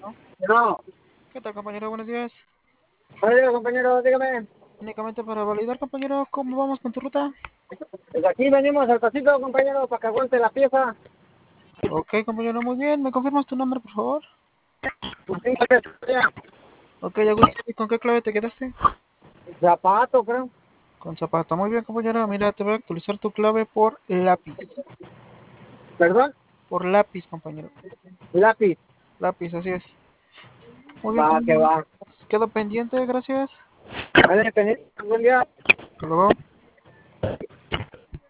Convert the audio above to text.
¿No? No, ¿Qué tal, compañero? Buenos días. oye, compañero, dígame. Únicamente para validar, compañero, ¿cómo vamos con tu ruta? Pues aquí venimos al pasito, compañero, para que aguante la pieza. Ok, compañero, muy bien. ¿Me confirmas tu nombre, por favor? Ok, Augusto, ¿y con qué clave te quedaste? Zapato, creo. Con zapato. Muy bien, compañero. Mira, te voy a actualizar tu clave por lápiz. ¿Perdón? Por lápiz, compañero. Lápiz. Lápiz, así es. Muy bien, Va, que compañero. va. Quedo pendiente, gracias. Vale, pendiente, buen día. Hasta luego.